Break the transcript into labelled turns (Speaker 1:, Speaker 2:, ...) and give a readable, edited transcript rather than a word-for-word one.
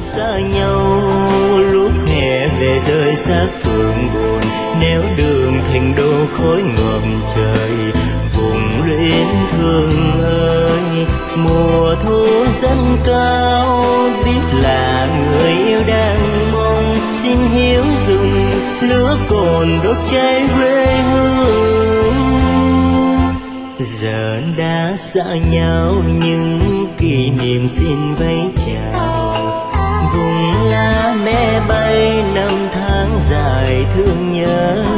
Speaker 1: xa nhau, lúc hè về rơi xác phượng buồn, néo đường thành đô khói ngập trời. Vùng luyến thương ơi, mùa thu dâng cao, biết là người yêu đang mong, xin hiếu dùng lửa cồn đốt cháy quê hương. Giờ đã xa nhau nhưng kỷ niệm xin vẫy chào, vùng lá me bay năm tháng dài thương nhớ.